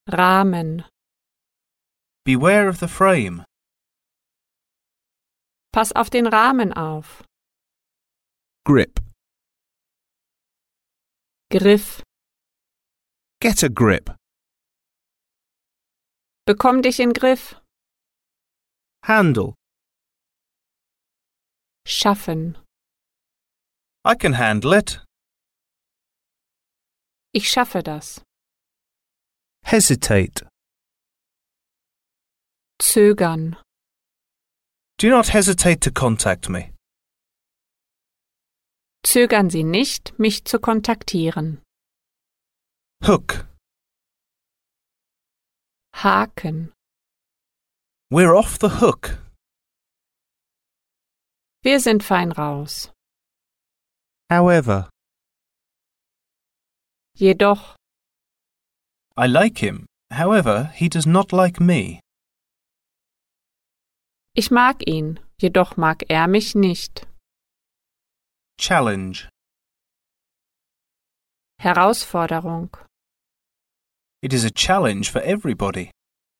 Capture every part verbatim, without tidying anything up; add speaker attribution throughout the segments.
Speaker 1: Rahmen.
Speaker 2: Beware of the frame.
Speaker 1: Pass auf den Rahmen auf.
Speaker 3: Grip.
Speaker 1: Griff.
Speaker 3: Get a grip.
Speaker 1: Bekomm dich in Griff.
Speaker 2: Handle.
Speaker 1: Schaffen.
Speaker 2: I can handle it.
Speaker 1: Ich schaffe das.
Speaker 2: Hesitate.
Speaker 1: Zögern.
Speaker 2: Do not hesitate to contact me.
Speaker 1: Zögern Sie nicht, mich zu kontaktieren.
Speaker 2: Hook.
Speaker 1: Haken.
Speaker 2: We're off the hook.
Speaker 1: Wir sind fein raus.
Speaker 2: However.
Speaker 1: Jedoch.
Speaker 2: I like him. However, he does not like me.
Speaker 1: Ich mag ihn, jedoch mag er mich nicht.
Speaker 2: Challenge.
Speaker 1: Herausforderung.
Speaker 2: It is a challenge for everybody.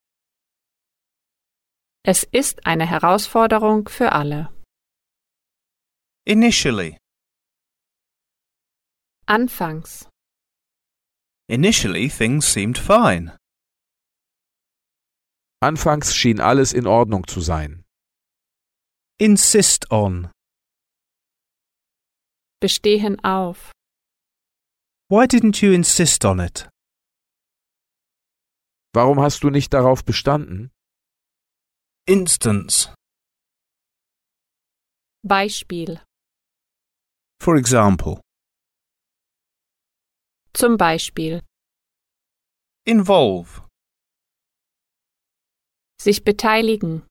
Speaker 1: Es ist eine Herausforderung für alle.
Speaker 2: Initially.
Speaker 1: Anfangs.
Speaker 2: Initially, things seemed fine.
Speaker 3: Anfangs schien alles in Ordnung zu sein.
Speaker 2: Insist on.
Speaker 1: Bestehen auf.
Speaker 2: Why didn't you insist on it?
Speaker 3: Warum hast du nicht darauf bestanden?
Speaker 2: Instance.
Speaker 1: Beispiel.
Speaker 2: For example.
Speaker 1: Zum Beispiel.
Speaker 2: Involve.
Speaker 1: Sich beteiligen.